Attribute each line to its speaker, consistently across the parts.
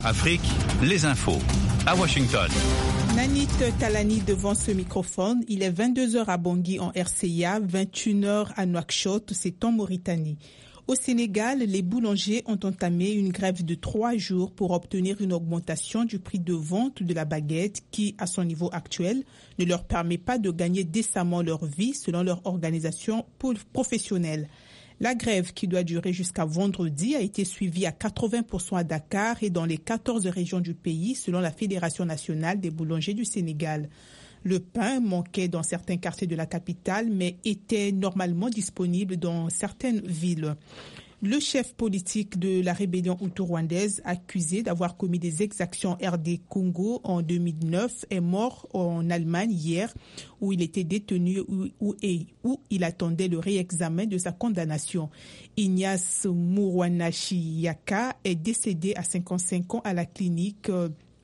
Speaker 1: Afrique, les infos. À Washington.
Speaker 2: Nanit Talani devant ce microphone. Il est 22h à Bangui en RCA, 21h à Nouakchott, c'est en Mauritanie. Au Sénégal, les boulangers ont entamé une grève de 3 jours pour obtenir une augmentation du prix de vente de la baguette qui, à son niveau actuel, ne leur permet pas de gagner décemment leur vie selon leur organisation professionnelle. La grève, qui doit durer jusqu'à vendredi, a été suivie à 80% à Dakar et dans les 14 régions du pays, selon la Fédération nationale des boulangers du Sénégal. Le pain manquait dans certains quartiers de la capitale, mais était normalement disponible dans certaines villes. Le chef politique de la rébellion hutu-rwandaise, accusé d'avoir commis des exactions RD Congo en 2009, est mort en Allemagne hier, où il était détenu où il attendait le réexamen de sa condamnation. Ignace Mourouanachi-Yaka est décédé à 55 ans à la clinique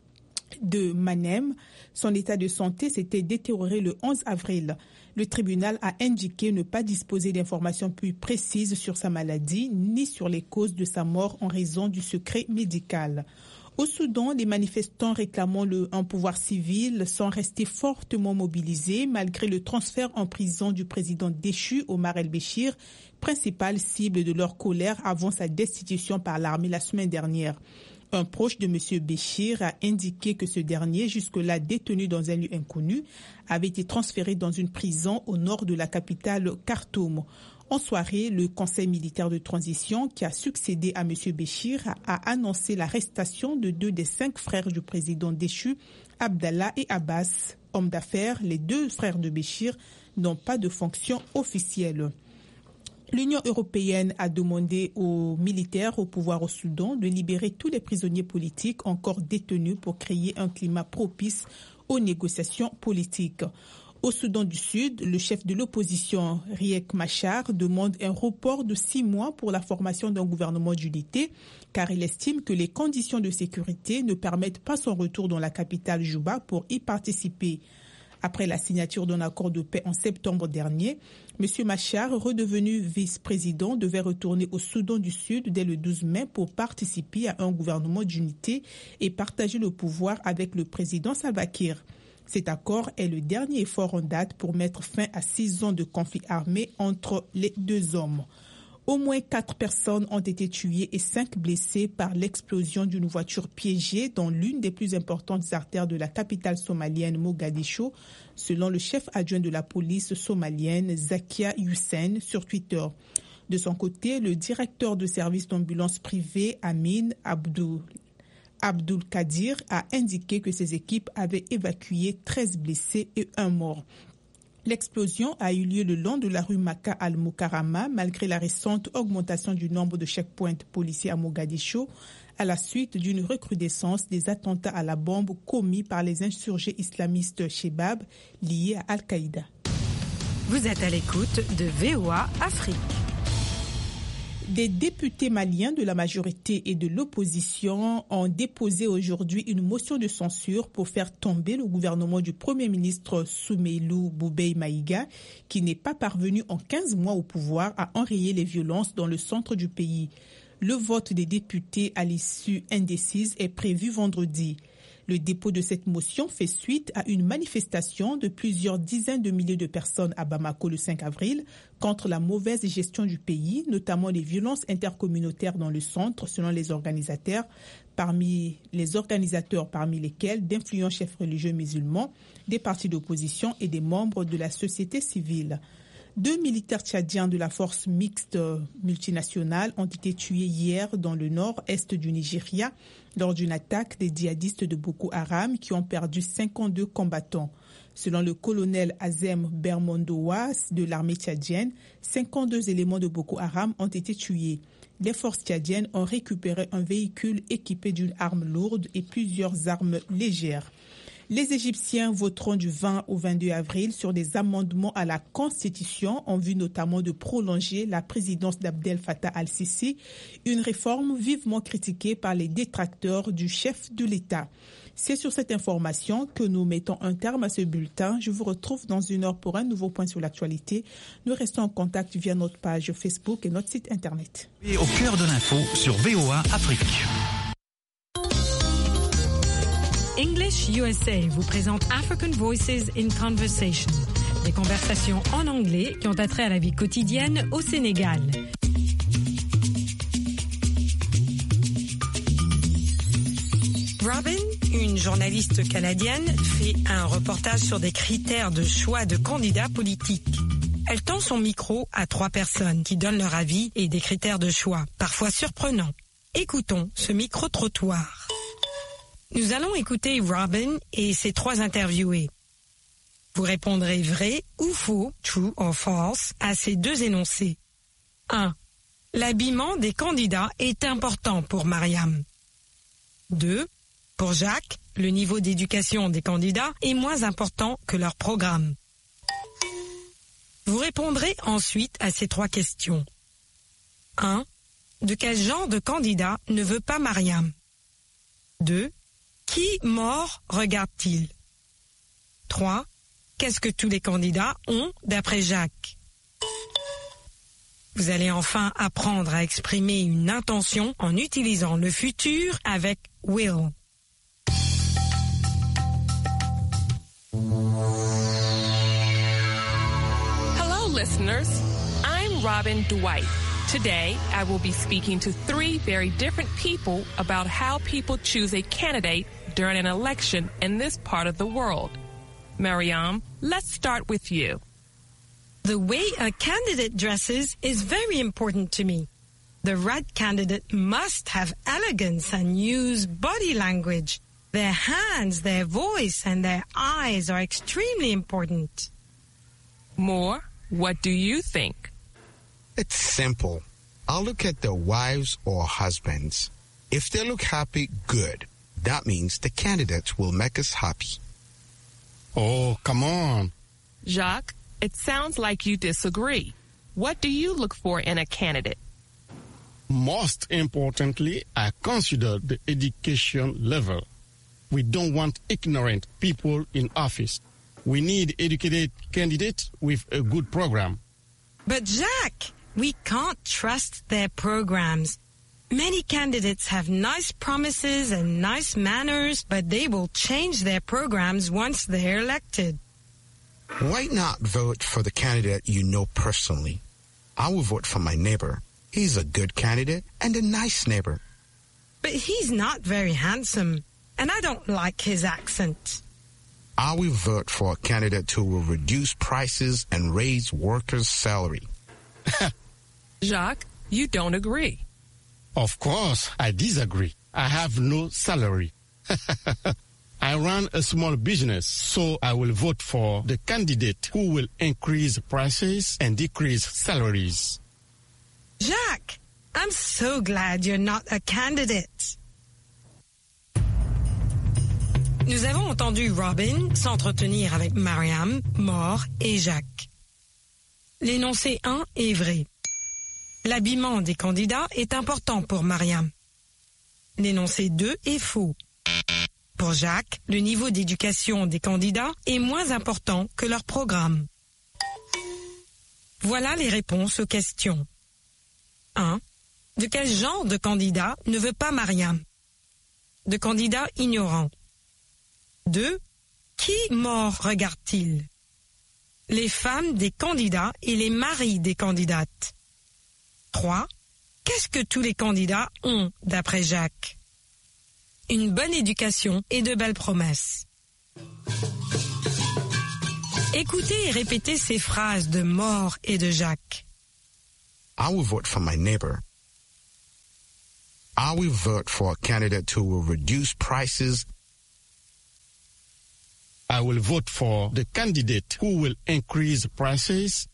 Speaker 2: de Manem. Son état de santé s'était détérioré le 11 avril. Le tribunal a indiqué ne pas disposer d'informations plus précises sur sa maladie ni sur les causes de sa mort en raison du secret médical. Au Soudan, les manifestants réclamant un pouvoir civil sont restés fortement mobilisés malgré le transfert en prison du président déchu Omar el-Béchir, principale cible de leur colère avant sa destitution par l'armée la semaine dernière. Un proche de M. Béchir a indiqué que ce dernier, jusque-là détenu dans un lieu inconnu, avait été transféré dans une prison au nord de la capitale Khartoum. En soirée, le conseil militaire de transition qui a succédé à M. Béchir a annoncé l'arrestation de 2 des 5 frères du président déchu, Abdallah et Abbas. Hommes d'affaires, les 2 frères de Béchir n'ont pas de fonction officielle. L'Union européenne a demandé aux militaires au pouvoir au Soudan de libérer tous les prisonniers politiques encore détenus pour créer un climat propice aux négociations politiques. Au Soudan du Sud, le chef de l'opposition, Riek Machar, demande un report de 6 mois pour la formation d'un gouvernement d'unité, car il estime que les conditions de sécurité ne permettent pas son retour dans la capitale Juba pour y participer. Après la signature d'un accord de paix en septembre dernier, M. Machar, redevenu vice-président, devait retourner au Soudan du Sud dès le 12 mai pour participer à un gouvernement d'unité et partager le pouvoir avec le président Salva Kiir. Cet accord est le dernier effort en date pour mettre fin à 6 ans de conflit armé entre les 2 hommes. Au moins 4 personnes ont été tuées et 5 blessées par l'explosion d'une voiture piégée dans l'une des plus importantes artères de la capitale somalienne Mogadiscio, selon le chef adjoint de la police somalienne Zakia Hussein sur Twitter. De son côté, le directeur de service d'ambulance privée Amin Abdul Kadir a indiqué que ses équipes avaient évacué 13 blessés et 1 mort. L'explosion a eu lieu le long de la rue Maka al-Mukarrama malgré la récente augmentation du nombre de checkpoints policiers à Mogadiscio à la suite d'une recrudescence des attentats à la bombe commis par les insurgés islamistes Shebab liés à Al-Qaïda.
Speaker 3: Vous êtes à l'écoute de VOA Afrique.
Speaker 2: Des députés maliens de la majorité et de l'opposition ont déposé aujourd'hui une motion de censure pour faire tomber le gouvernement du Premier ministre Soumeylou Boubèye Maïga, qui n'est pas parvenu en 15 mois au pouvoir à enrayer les violences dans le centre du pays. Le vote des députés à l'issue indécise est prévu vendredi. Le dépôt de cette motion fait suite à une manifestation de plusieurs dizaines de milliers de personnes à Bamako le 5 avril contre la mauvaise gestion du pays, notamment les violences intercommunautaires dans le centre, selon les organisateurs, parmi lesquels d'influents chefs religieux musulmans, des partis d'opposition et des membres de la société civile. 2 militaires tchadiens de la force mixte multinationale ont été tués hier dans le nord-est du Nigeria lors d'une attaque des djihadistes de Boko Haram qui ont perdu 52 combattants. Selon le colonel Azem Bermondowa de l'armée tchadienne, 52 éléments de Boko Haram ont été tués. Les forces tchadiennes ont récupéré un véhicule équipé d'une arme lourde et plusieurs armes légères. Les Égyptiens voteront du 20 au 22 avril sur des amendements à la Constitution en vue notamment de prolonger la présidence d'Abdel Fattah al-Sisi, une réforme vivement critiquée par les détracteurs du chef de l'État. C'est sur cette information que nous mettons un terme à ce bulletin. Je vous retrouve dans 1 heure pour un nouveau point sur l'actualité. Nous restons en contact via notre page Facebook et notre site internet.
Speaker 1: Et au cœur de l'info sur VOA Afrique.
Speaker 3: English USA vous présente African Voices in Conversation, des conversations en anglais qui ont attrait à la vie quotidienne au Sénégal. Robin, une journaliste canadienne, fait un reportage sur des critères de choix de candidats politiques. Elle tend son micro à 3 personnes qui donnent leur avis et des critères de choix, parfois surprenants. Écoutons ce micro-trottoir. Nous allons écouter Robin et ses 3 interviewés. Vous répondrez vrai ou faux, true or false, à ces 2 énoncés. 1. L'habillement des candidats est important pour Mariam. 2. Pour Jacques, le niveau d'éducation des candidats est moins important que leur programme. Vous répondrez ensuite à ces 3 questions. 1. De quel genre de candidat ne veut pas Mariam? 2. Qui mort regarde-t-il? 3. Qu'est-ce que tous les candidats ont d'après Jacques? Vous allez enfin apprendre à exprimer une intention en utilisant le futur avec will.
Speaker 4: Hello, listeners. I'm Robin Dwight. Today, I will be speaking to 3 very different people about how people choose a candidate during an election in this part of the world. Mariam, let's start with you.
Speaker 3: The way a candidate dresses is very important to me. The right candidate must have elegance and use body language. Their hands, their voice, and their eyes are extremely important.
Speaker 4: Moore, what do you think?
Speaker 5: It's simple. I'll look at their wives or husbands. If they look happy, good. That means the candidate will make us happy.
Speaker 6: Oh, come on.
Speaker 4: Jacques, it sounds like you disagree. What do you look for in a candidate?
Speaker 6: Most importantly, I consider the education level. We don't want ignorant people in office. We need educated candidates with a good program.
Speaker 3: But Jacques, we can't trust their programs. Many candidates have nice promises and nice manners, but they will change their programs once they're elected.
Speaker 5: Why not vote for the candidate you know personally? I will vote for my neighbor. He's a good candidate and a nice neighbor.
Speaker 3: But he's not very handsome, and I don't like his accent.
Speaker 5: I will vote for a candidate who will reduce prices and raise workers' salary.
Speaker 4: Jacques, you don't agree.
Speaker 6: Of course, I disagree. I have no salary. I run a small business, so I will vote for the candidate who will increase prices and decrease salaries.
Speaker 3: Jacques, I'm so glad you're not a candidate. Nous avons entendu Robin s'entretenir avec Mariam, Moore et Jacques. L'énoncé 1 est vrai. L'habillement des candidats est important pour Mariam. L'énoncé 2 est faux. Pour Jacques, le niveau d'éducation des candidats est moins important que leur programme. Voilà les réponses aux questions. 1. De quel genre de candidat ne veut pas Mariam? De candidats ignorants. 2. Qui mort regarde-t-il? Les femmes des candidats et les maris des candidates. 3. Qu'est-ce que tous les candidats ont d'après Jacques? Une bonne éducation et de belles promesses. Écoutez et répétez ces phrases de Moore et de Jacques.
Speaker 5: I will vote for my neighbor. I will vote for a candidate who will reduce prices.
Speaker 6: I will vote for the candidate who will increase prices.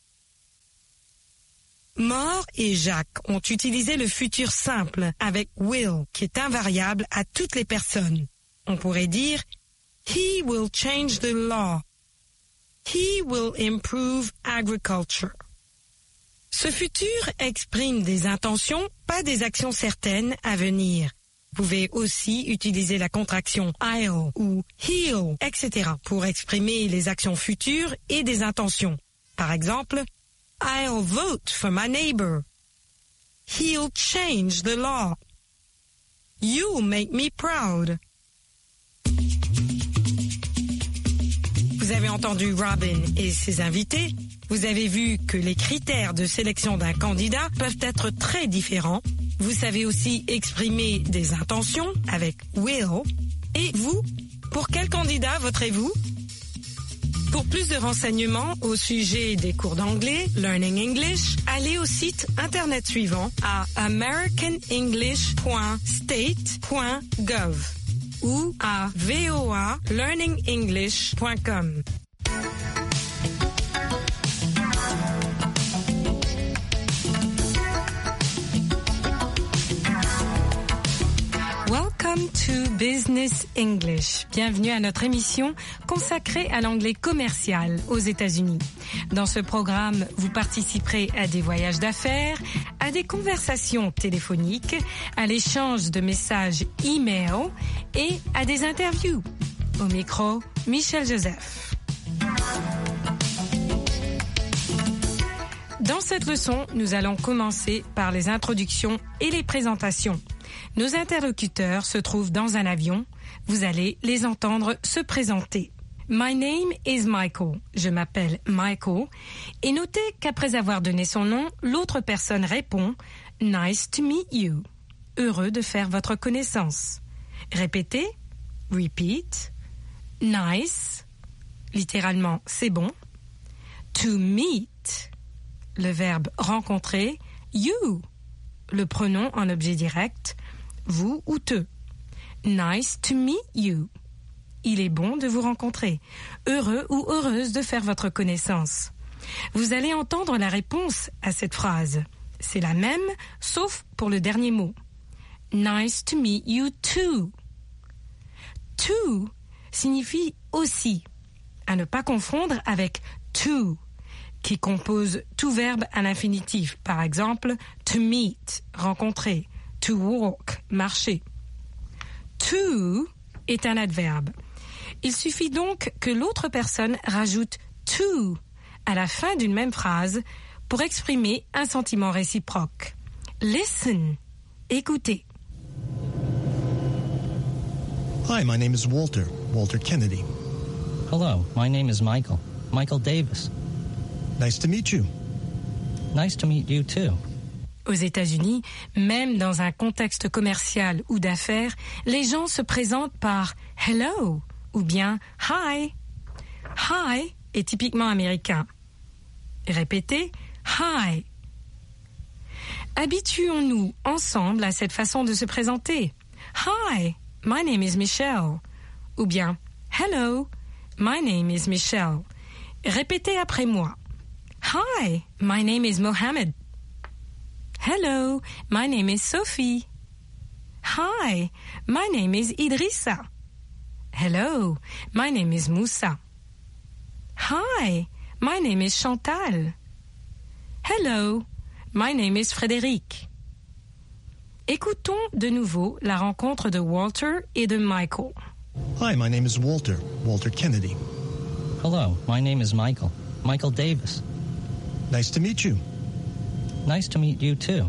Speaker 3: Moore et Jacques ont utilisé le futur simple avec will, qui est invariable à toutes les personnes. On pourrait dire « He will change the law ». « He will improve agriculture ». Ce futur exprime des intentions, pas des actions certaines à venir. Vous pouvez aussi utiliser la contraction I'll ou he'll, etc. pour exprimer les actions futures et des intentions. Par exemple, I'll vote for my neighbor. He'll change the law. You'll make me proud. Vous avez entendu Robin et ses invités. Vous avez vu que les critères de sélection d'un candidat peuvent être très différents. Vous savez aussi exprimer des intentions avec will. Et vous, pour quel candidat voterez-vous? Pour plus de renseignements au sujet des cours d'anglais, Learning English, allez au site internet suivant à americanenglish.state.gov ou à voalearningenglish.com. Welcome to Business English. Bienvenue à notre émission consacrée à l'anglais commercial aux États-Unis. Dans ce programme, vous participerez à des voyages d'affaires, à des conversations téléphoniques, à l'échange de messages e-mail et à des interviews. Au micro, Michel Joseph. Dans cette leçon, nous allons commencer par les introductions et les présentations. Nos interlocuteurs se trouvent dans un avion. Vous allez les entendre se présenter. My name is Michael. Je m'appelle Michael. Et notez qu'après avoir donné son nom, l'autre personne répond « Nice to meet you ». Heureux de faire votre connaissance. Répétez. Repeat. Nice. Littéralement, c'est bon. To meet. Le verbe rencontrer. You. Le pronom en objet direct. Vous ou te. Nice to meet you. Il est bon de vous rencontrer. Heureux ou heureuse de faire votre connaissance. Vous allez entendre la réponse à cette phrase. C'est la même, sauf pour le dernier mot. Nice to meet you too. To signifie aussi, à ne pas confondre avec to, qui compose tout verbe à l'infinitif. Par exemple, to meet, rencontrer. To walk, marcher. To est un adverbe. Il suffit donc que l'autre personne rajoute to à la fin d'une même phrase pour exprimer un sentiment réciproque. Listen, écoutez.
Speaker 7: Hi, my name is Walter Kennedy.
Speaker 8: Hello, my name is Michael Davis.
Speaker 7: Nice to meet you.
Speaker 8: Nice to meet you too.
Speaker 3: Aux États-Unis, même dans un contexte commercial ou d'affaires, les gens se présentent par « hello » ou bien « hi ». « Hi » est typiquement américain. Répétez « hi ». Habituons-nous ensemble à cette façon de se présenter. « Hi, my name is Michelle » ou bien « hello, my name is Michelle ». Répétez après moi. « Hi, my name is Mohammed ». Hello, my name is Sophie. Hi, my name is Idrissa. Hello, my name is Moussa. Hi, my name is Chantal. Hello, my name is Frédéric. Écoutons de nouveau la rencontre de Walter et de Michael.
Speaker 7: Hi, my name is Walter Kennedy.
Speaker 8: Hello, my name is Michael Davis.
Speaker 7: Nice to meet you.
Speaker 8: Nice to meet you too.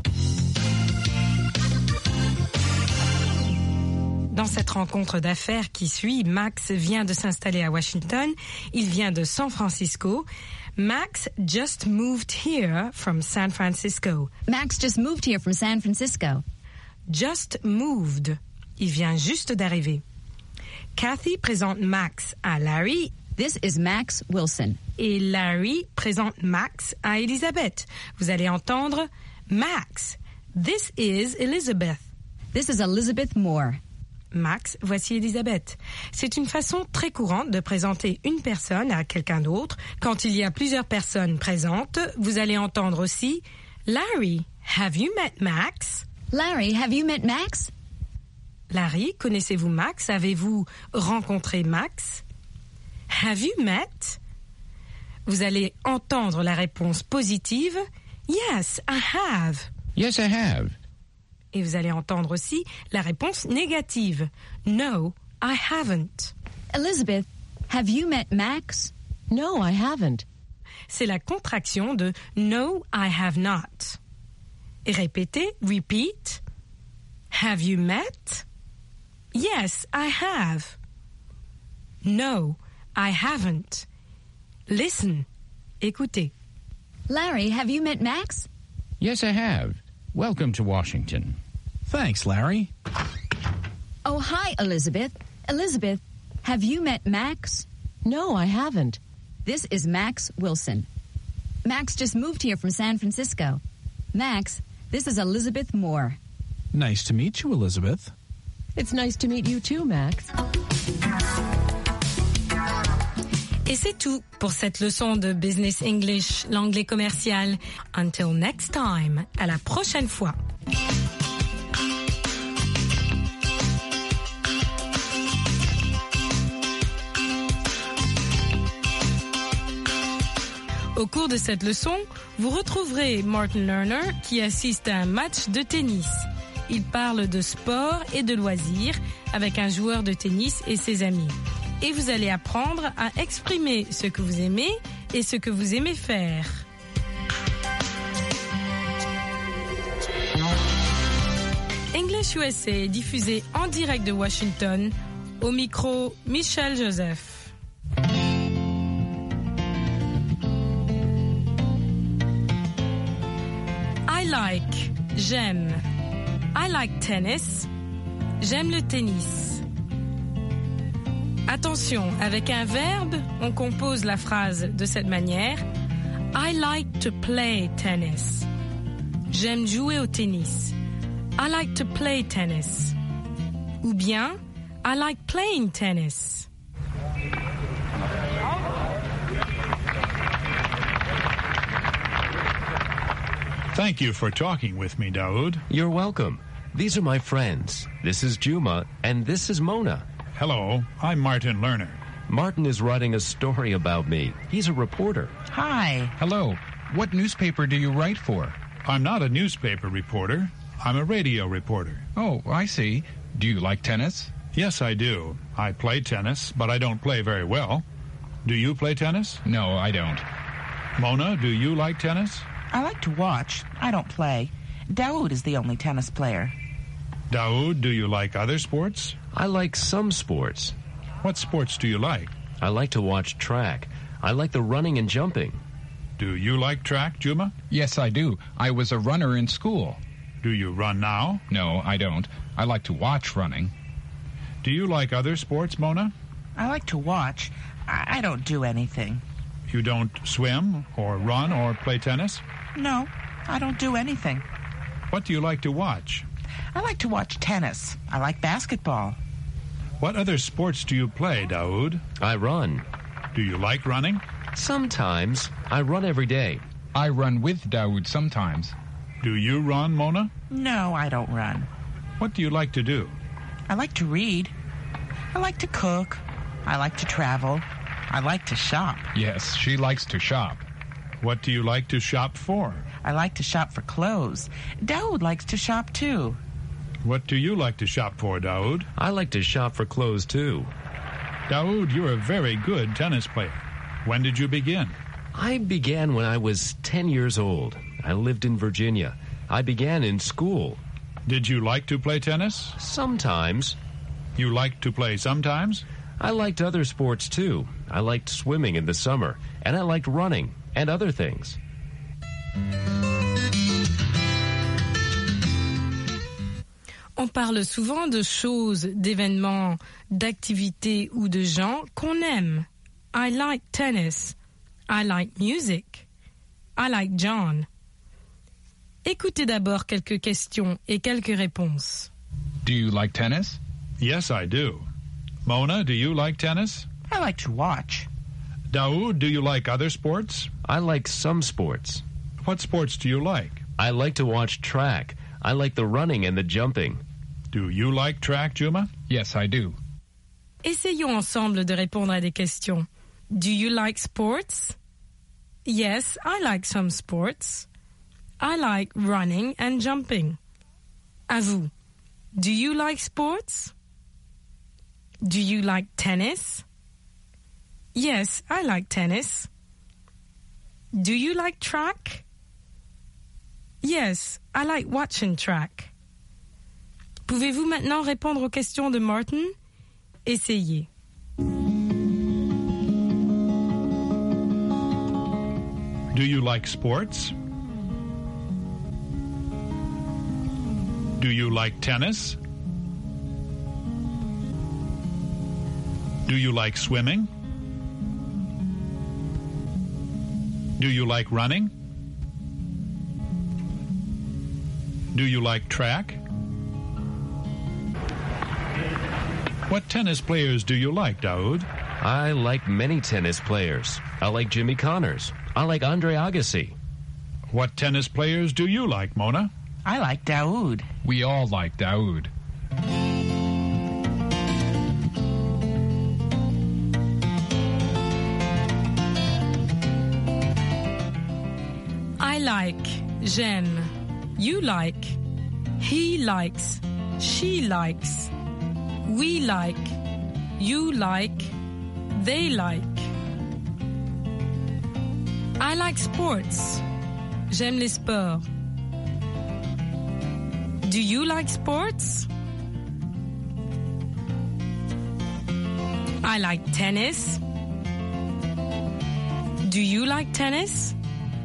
Speaker 3: Dans cette rencontre d'affaires qui suit, Max vient de s'installer à Washington. Il vient de San Francisco. Max just moved here from San Francisco.
Speaker 9: Max just moved here from San Francisco.
Speaker 3: Just moved. Il vient juste d'arriver. Kathy présente Max à Larry.
Speaker 9: This is Max Wilson.
Speaker 3: Et Larry présente Max à Elizabeth. Vous allez entendre Max. This is Elizabeth.
Speaker 9: This is Elizabeth Moore.
Speaker 3: Max, voici Elizabeth. C'est une façon très courante de présenter une personne à quelqu'un d'autre. Quand il y a plusieurs personnes présentes, vous allez entendre aussi Larry, have you met Max?
Speaker 9: Larry, have you met Max?
Speaker 3: Larry, connaissez-vous Max? Avez-vous rencontré Max? Have you met? Vous allez entendre la réponse positive. Yes, I have.
Speaker 1: Yes, I have.
Speaker 3: Et vous allez entendre aussi la réponse négative. No, I haven't.
Speaker 9: Elizabeth, have you met Max?
Speaker 10: No, I haven't.
Speaker 3: C'est la contraction de No, I have not. Et répétez, repeat. Have you met? Yes, I have. No, I haven't. Listen. Écoutez.
Speaker 9: Larry, have you met Max?
Speaker 10: Yes, I have. Welcome to Washington.
Speaker 1: Thanks, Larry.
Speaker 9: Oh, hi, Elizabeth. Elizabeth, have you met Max?
Speaker 11: No, I haven't.
Speaker 9: This is Max Wilson. Max just moved here from San Francisco. Max, this is Elizabeth Moore.
Speaker 1: Nice to meet you, Elizabeth.
Speaker 11: It's nice to meet you too, Max.
Speaker 3: Et c'est tout pour cette leçon de Business English, l'anglais commercial. Until next time, à la prochaine fois. Au cours de cette leçon, vous retrouverez Martin Lerner qui assiste à un match de tennis. Il parle de sport et de loisirs avec un joueur de tennis et ses amis. Et vous allez apprendre à exprimer ce que vous aimez et ce que vous aimez faire. English USA est diffusé en direct de Washington. Au micro, Michel Joseph. I like, j'aime. I like tennis. J'aime le tennis. Attention, avec un verbe, on compose la phrase de cette manière. I like to play tennis. J'aime jouer au tennis. I like to play tennis. Ou bien, I like playing tennis.
Speaker 12: Thank you for talking with me, Daoud.
Speaker 13: You're welcome. These are my friends. This is Juma, and this is Mona.
Speaker 12: Hello, I'm Martin Lerner.
Speaker 13: Martin is writing a story about me. He's a reporter.
Speaker 14: Hi.
Speaker 1: Hello. What newspaper do you write for?
Speaker 12: I'm not a newspaper reporter. I'm a radio reporter.
Speaker 1: Oh, I see. Do you like tennis?
Speaker 12: Yes, I do. I play tennis, but I don't play very well. Do you play tennis?
Speaker 1: No, I don't.
Speaker 12: Mona, do you like tennis?
Speaker 14: I like to watch. I don't play. Daoud is the only tennis player.
Speaker 12: Daoud, do you like other sports?
Speaker 13: I like some sports.
Speaker 12: What sports do you like?
Speaker 13: I like to watch track. I like the running and jumping.
Speaker 12: Do you like track, Juma?
Speaker 1: Yes, I do. I was a runner in school.
Speaker 12: Do you run now?
Speaker 1: No, I don't. I like to watch running.
Speaker 12: Do you like other sports, Mona?
Speaker 14: I like to watch. I don't do anything.
Speaker 12: You don't swim or run or play tennis?
Speaker 14: No, I don't do anything.
Speaker 12: What do you like to watch?
Speaker 14: I like to watch tennis. I like basketball.
Speaker 12: What other sports do you play, Daoud?
Speaker 13: I run.
Speaker 12: Do you like running?
Speaker 13: Sometimes. I run every day.
Speaker 1: I run with Daoud sometimes.
Speaker 12: Do you run, Mona?
Speaker 14: No, I don't run.
Speaker 12: What do you like to do?
Speaker 14: I like to read. I like to cook. I like to travel. I like to shop.
Speaker 1: Yes, she likes to shop.
Speaker 12: What do you like to shop for?
Speaker 14: I like to shop for clothes. Daoud likes to shop too.
Speaker 12: What do you like to shop for, Daoud?
Speaker 13: I like to shop for clothes too.
Speaker 12: Daoud, you're a very good tennis player. When did you begin?
Speaker 13: I began when I was 10 years old. I lived in Virginia. I began in school.
Speaker 12: Did you like to play tennis?
Speaker 13: Sometimes.
Speaker 12: You liked to play sometimes?
Speaker 13: I liked other sports too. I liked swimming in the summer, and I liked running and other things.
Speaker 3: On parle souvent de choses, d'événements, d'activités ou de gens qu'on aime. I like tennis. I like music. I like John. Écoutez d'abord quelques questions et quelques réponses.
Speaker 1: Do you like tennis?
Speaker 12: Yes, I do. Mona, do you like tennis?
Speaker 14: I like to watch.
Speaker 12: Daoud, do you like other sports?
Speaker 13: I like some sports.
Speaker 12: What sports do you like?
Speaker 13: I like to watch track. I like the running and the jumping.
Speaker 12: Do you like track, Juma?
Speaker 1: Yes, I do.
Speaker 3: Essayons ensemble de répondre à des questions. Do you like sports? Yes, I like some sports. I like running and jumping. À vous. Do you like sports? Do you like tennis? Yes, I like tennis. Do you like track? Yes, I like watching track. Pouvez-vous maintenant répondre aux questions de Martin? Essayez.
Speaker 12: Do you like sports? Do you like tennis? Do you like swimming? Do you like running? Do you like track? What tennis players do you like, Daoud?
Speaker 13: I like many tennis players. I like Jimmy Connors. I like Andre Agassi.
Speaker 12: What tennis players do you like, Mona?
Speaker 14: I like Daoud.
Speaker 1: We all like Daoud.
Speaker 3: I like, j'aime, you like, he likes, she likes, we like, you like, they like. I like sports. J'aime les sports. Do you like sports? I like tennis. Do you like tennis?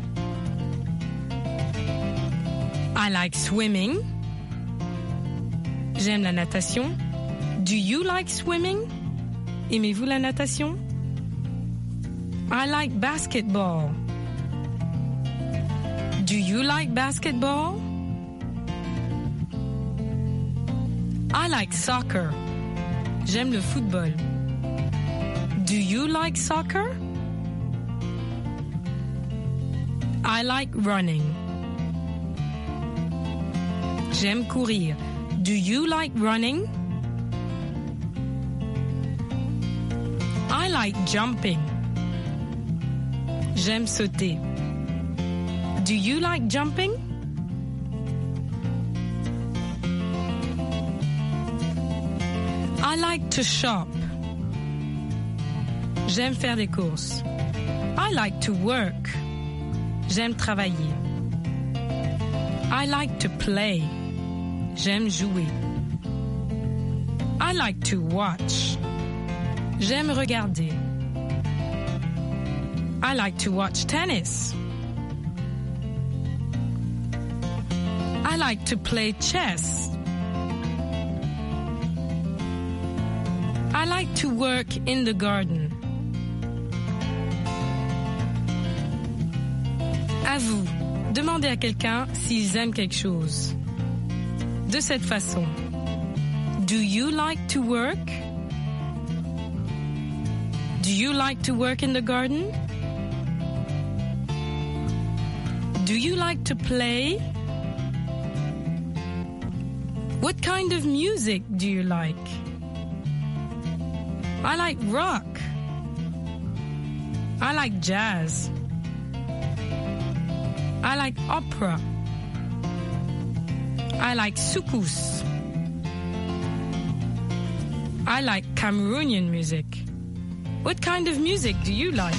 Speaker 3: I like swimming. J'aime la natation. Do you like swimming? Aimez-vous la natation? I like basketball. Do you like basketball? I like soccer. J'aime le football. Do you like soccer? I like running. J'aime courir. Do you like running? I like jumping. J'aime sauter. Do you like jumping? I like to shop. J'aime faire des courses. I like to work. J'aime travailler. I like to play. J'aime jouer. I like to watch. J'aime regarder. I like to watch tennis. I like to play chess. I like to work in the garden. À vous, demandez à quelqu'un s'ils aiment quelque chose. De cette façon. Do you like to work? Do you like to work in the garden? Do you like to play? What kind of music do you like? I like rock. I like jazz. I like opera. I like soukous. I like Cameroonian music. What kind of music do you like?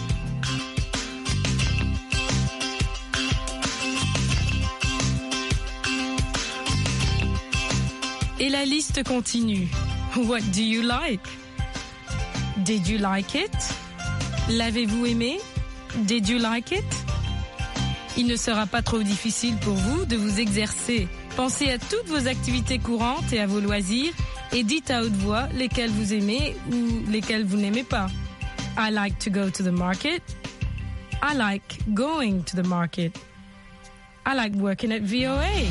Speaker 3: Et la liste continue. What do you like? Did you like it? L'avez-vous aimé? Did you like it? Il ne sera pas trop difficile pour vous de vous exercer. Pensez à toutes vos activités courantes et à vos loisirs et dites à haute voix lesquelles vous aimez ou lesquelles vous n'aimez pas. I like to go to the market. I like going to the market. I like working at VOA.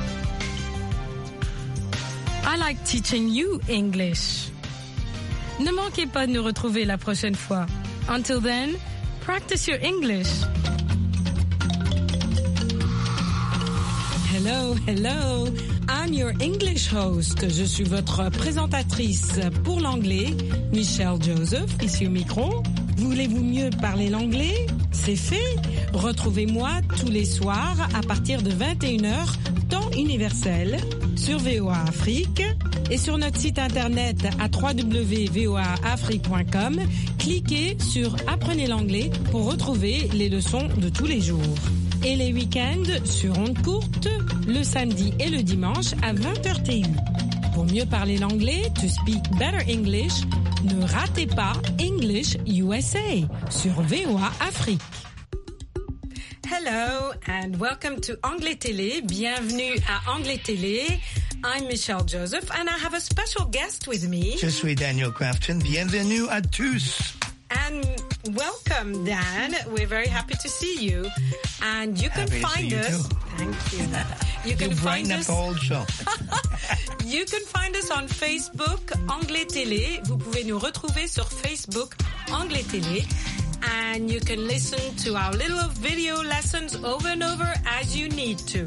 Speaker 3: I like teaching you English. Ne manquez pas de nous retrouver la prochaine fois. Until then, practice your English.
Speaker 15: Hello, hello. I'm your English host. Je suis votre présentatrice pour l'anglais, Michelle Joseph, ici au micro. Voulez-vous mieux parler l'anglais? C'est fait. Retrouvez-moi tous les soirs à partir de 21h, temps universel, sur VOA Afrique et sur notre site internet à www.voaafrique.com. Cliquez sur Apprenez l'anglais pour retrouver les leçons de tous les jours. Et les week-ends sur ondes courtes, le samedi et le dimanche à 20h TU. Pour mieux parler l'anglais, to speak better English, ne ratez pas English USA sur VOA Afrique. Hello and welcome to Anglais Télé. Bienvenue à Anglais Télé. I'm Michelle Joseph and I have a special guest with me.
Speaker 16: Je suis Daniel Crafton. Bienvenue à tous.
Speaker 15: And welcome, Dan. We're very happy to see you. And you can find us. Thank you. You can find us.
Speaker 16: The whole show.
Speaker 15: You can find us on Facebook, Anglais Télé. Vous pouvez nous retrouver sur Facebook, Anglais Télé. And you can listen to our little video lessons over and over as you need to.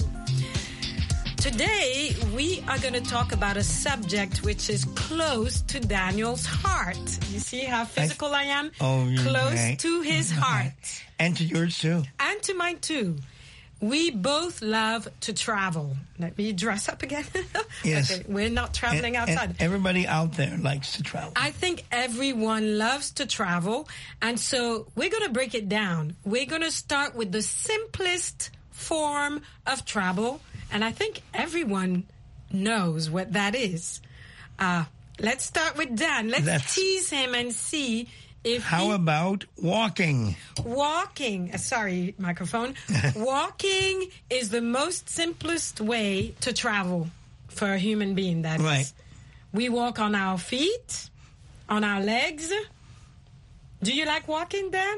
Speaker 15: Today, we are going to talk about a subject which is close to Daniel's heart. You see how physical I am?
Speaker 16: Oh,
Speaker 15: close
Speaker 16: right.
Speaker 15: to his heart.
Speaker 16: And to yours too.
Speaker 15: And to mine too. We both love to travel. Let me dress up again.
Speaker 16: Yes.
Speaker 15: Okay, we're not traveling outside.
Speaker 16: And everybody out there likes to travel.
Speaker 15: I think everyone loves to travel. And so we're going to break it down. We're going to start with the simplest form of travel. And I think everyone knows what that is. Let's start with Dan. Let's tease him and see if
Speaker 16: How about walking?
Speaker 15: Walking. Sorry, microphone. Walking is the most simplest way to travel for a human being, that is.
Speaker 16: Right.
Speaker 15: We walk on our feet, on our legs. Do you like walking, Dan?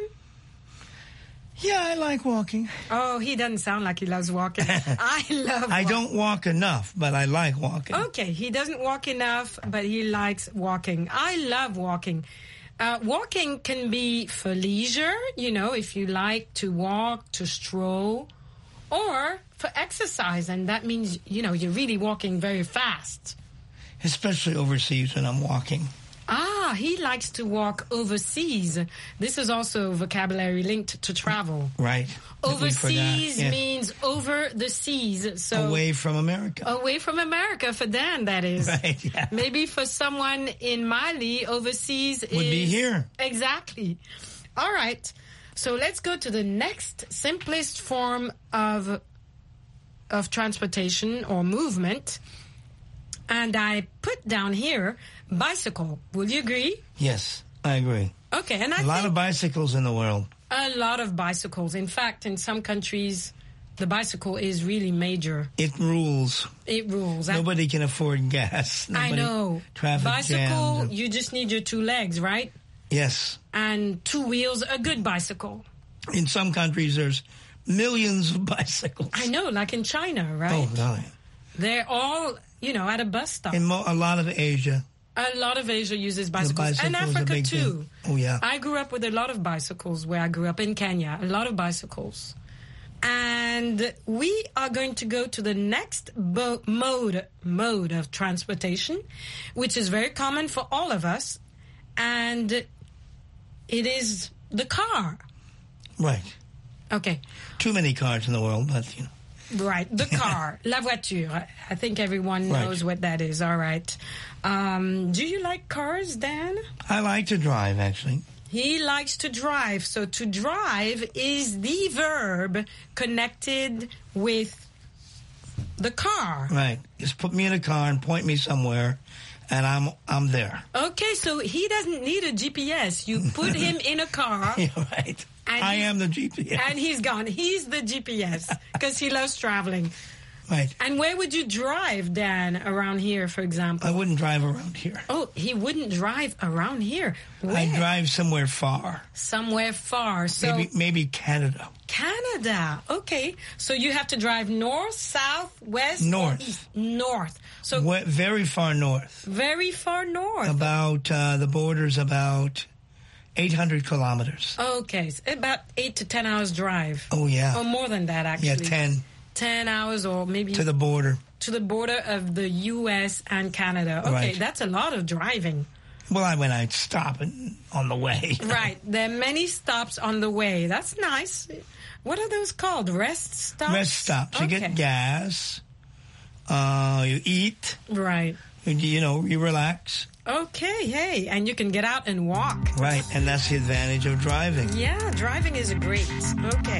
Speaker 16: Yeah, I like walking.
Speaker 15: Oh, he doesn't sound like he loves walking. I love walking.
Speaker 16: I don't walk enough, but I like walking.
Speaker 15: Okay, he doesn't walk enough, but he likes walking. I love walking. Walking can be for leisure, you know, if you like to walk, to stroll, or for exercise, and that means, you know, you're really walking very fast.
Speaker 16: Especially overseas when I'm walking.
Speaker 15: He likes to walk overseas. This is also vocabulary linked to travel.
Speaker 16: Right.
Speaker 15: Overseas means over the seas. So
Speaker 16: away from America.
Speaker 15: Away from America, for Dan, that is.
Speaker 16: Right, yeah.
Speaker 15: Maybe for someone in Mali, overseas
Speaker 16: would be here.
Speaker 15: Exactly. All right. So let's go to the next simplest form of transportation or movement. And I put down here bicycle. Will you agree?
Speaker 16: Yes, I agree.
Speaker 15: Okay, and
Speaker 16: a lot of bicycles in the world.
Speaker 15: A lot of bicycles. In fact, in some countries, the bicycle is really major.
Speaker 16: It rules.
Speaker 15: It rules.
Speaker 16: Nobody can afford gas.
Speaker 15: I know.
Speaker 16: Traffic
Speaker 15: bicycle,
Speaker 16: jams.
Speaker 15: You just need your two legs, right?
Speaker 16: Yes.
Speaker 15: And two wheels, a good bicycle.
Speaker 16: In some countries, there's millions of bicycles.
Speaker 15: I know, like in China, right?
Speaker 16: Oh, God.
Speaker 15: They're all, you know, at a bus stop.
Speaker 16: In a lot of Asia.
Speaker 15: A lot of Asia uses bicycles. And Africa, too.
Speaker 16: Oh, yeah.
Speaker 15: I grew up with a lot of bicycles where I grew up in Kenya. A lot of bicycles. And we are going to go to the next mode of transportation, which is very common for all of us. And it is the car.
Speaker 16: Right.
Speaker 15: Okay.
Speaker 16: Too many cars in the world, but, you know.
Speaker 15: Right, the car, la voiture. I think everyone knows what that is. All right. Do you like cars, Dan?
Speaker 16: I like to drive, actually.
Speaker 15: He likes to drive. So to drive is the verb connected with the car.
Speaker 16: Right. Just put me in a car and point me somewhere, and I'm there.
Speaker 15: Okay, so he doesn't need a GPS. You put him in a car.
Speaker 16: Yeah, right. I am the GPS.
Speaker 15: And he's gone. He's the GPS because he loves traveling.
Speaker 16: Right.
Speaker 15: And where would you drive, Dan, around here, for example?
Speaker 16: I wouldn't drive around here.
Speaker 15: Oh, he wouldn't drive around here. Where?
Speaker 16: I'd drive somewhere far.
Speaker 15: Somewhere far. So
Speaker 16: maybe Canada.
Speaker 15: Canada. Okay. So you have to drive north, south, west,
Speaker 16: north.
Speaker 15: Or east? North. So
Speaker 16: very far north.
Speaker 15: Very far north.
Speaker 16: About the border's about 800 kilometers.
Speaker 15: Okay. So about 8 to 10 hours drive.
Speaker 16: Oh, yeah.
Speaker 15: Or more than that, actually.
Speaker 16: Yeah, 10.
Speaker 15: 10 hours or maybe...
Speaker 16: To the border.
Speaker 15: To the border of the U.S. and Canada. Okay,
Speaker 16: right.
Speaker 15: That's a lot of driving.
Speaker 16: Well, I'd stop on the way.
Speaker 15: Right. There are many stops on the way. That's nice. What are those called? Rest stops?
Speaker 16: Rest stops. You get gas. You eat.
Speaker 15: Right.
Speaker 16: You relax.
Speaker 15: Okay, hey, and you can get out and walk.
Speaker 16: Right, and that's the advantage of driving.
Speaker 15: Yeah, driving is great. Okay.